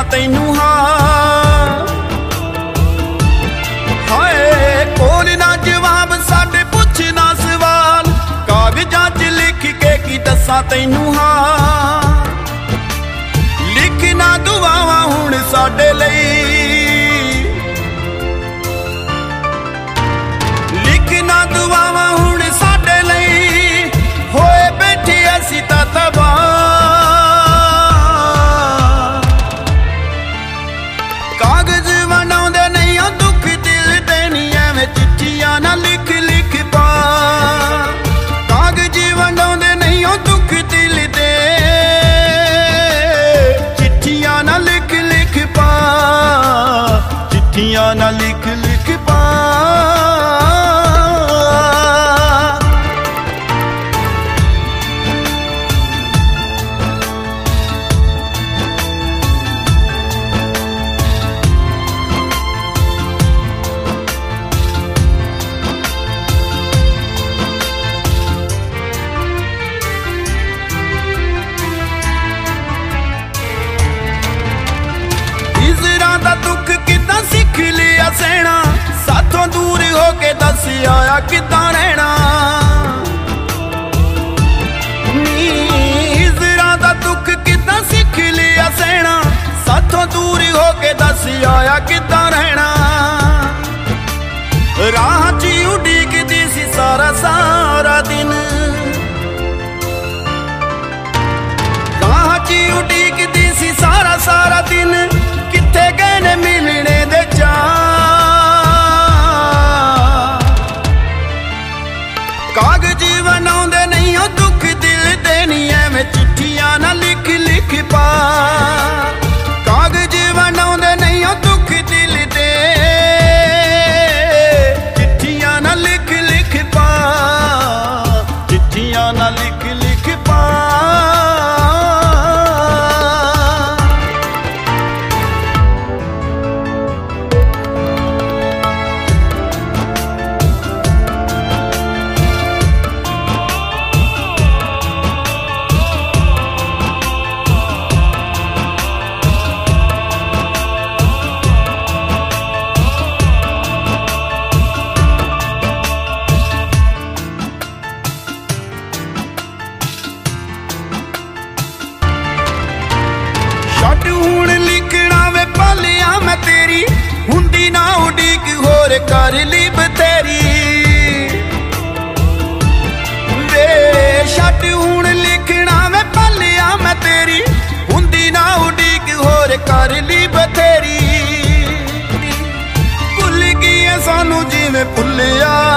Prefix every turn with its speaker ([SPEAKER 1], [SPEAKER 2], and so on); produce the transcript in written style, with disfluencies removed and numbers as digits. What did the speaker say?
[SPEAKER 1] ਤੈਨੂੰ ਹਾਂ। ਹਾਏ ਕੋਲ ਨਾ ਜਵਾਬ ਸਾਡੇ ਪੁੱਛਣਾ ਸਵਾਲ, ਕਾਗਜ਼ਾਂ 'ਚ ਲਿਖ ਕੇ ਕੀ ਦੱਸਾਂ ਤੈਨੂੰ ਹਾਂ। ਲਿਖਣਾ ਦੁਆਵਾਂ ਹੁਣ ਸਾਡੇ ਲਈ, ਲਿਖਣਾ ਦੁਆਵਾਂ ਹੁਣ ਸਾਡੇ ਲਈ, ਹੋਏ ਬੈਠੇ ਅਸੀਂ ਤਾਂ ਤਬਾਹ। ਕਾਗਜ਼ ਬਣਾਉਂਦੇ ਨਹੀਂ ਉਹ ਦੁੱਖ ਦਿਲ ਦੇ ਨੀ, ਐਵੇਂ ਚਿੱਠੀਆਂ ਨਾ ਲਿਖ ਲਿਖ ਪਾ। ਕਾਗਜ਼ ਬਣਾਉਂਦੇ ਨਹੀਂ ਉਹ ਦੁੱਖ ਦਿਲ ਦੇ, ਚਿੱਠੀਆਂ ਨਾ ਲਿਖ ਲਿਖ ਪਾ, ਚਿੱਠੀਆਂ ਨਾ ਲਿਖ ਲਿਖ ਪਾ। ਦਾ ਦੁੱਖ ਕਿੱਦਾਂ ਸਿੱਖ ਲਿਆ ਸਹਿਣਾ, ਸਾਥੋਂ ਦੂਰ ਹੋ ਕੇ ਦੱਸ ਆਇਆ ਕਿੱਦਾਂ ਰਹਿਣਾ। ਹਿਜਰਾਂ ਦਾ ਦੁੱਖ ਕਿੱਦਾਂ ਸਿੱਖ ਲਿਆ ਸਹਿਣਾ, ਸਾਥੋਂ ਦੂਰ ਹੋ ਕੇ ਦੱਸ ਆਇਆ ਕਿੱਦਾਂ ਰਹਿਣਾ। ਰਾਹ 'ਚ ਉਡੀਕਦੀ ਸੀ ਸਾਰਾ ਸਾਰਾ ਦਿਨ, ਰਾਹ 'ਚ ਉਡੀਕਦੀ ਸੀ ਸਾਰਾ ਸਾਰਾ ਦਿਨ, ਕਿੱਥੇ ਗਏ ਨੇ ਮਿਲਣੇ ਦੇ ਚਾਅ। ਕਾਗਜ਼ ਬਣਾਉਂਦੇ ਨਹੀਂ ਉਹ ਦੁੱਖ ਦਿਲ ਦੇ ਨੀ, ਐਵੇਂ ਚਿੱਠੀਆਂ ਨਾ ਲਿਖ ਲਿਖ ਪਾ। ਕਾਗਜ਼ ਬਣਾਉਂਦੇ ਨਹੀਂ ਉਹ ਦੁੱਖ ਦਿਲ ਦੇ, ਚਿੱਠੀਆਂ ਨਾ ਲਿਖ ਲਿਖ ਪਾ, ਚਿੱਠੀਆਂ ਨਾ ਲਿਖ ਲਿਖ ਪਾ। ਛੱਡ ਹੁਣ ਲਿਖਣਾ ਵੇ ਪਾਲਿਆ ਮੈਂ ਤੇਰੀ, ਹੁੰਦੀ ਨਾ ਉਡੀਕ ਹੋਰ ਕਰ ਲਈ ਬਥੇਰੀ। ਵੇ ਛੱਡ ਹੁਣ ਲਿਖਣਾ ਵੇ ਪਾਲਿਆ ਮੈਂ ਤੇਰੀ, ਹੁੰਦੀ ਨਾ ਉਡੀਕ ਹੋਰ ਕਰ ਲਈ ਬਥੇਰੀ। ਭੁੱਲ ਗਈ ਐ ਸਾਨੂੰ ਜਿਵੇਂ ਭੁੱਲਿਆ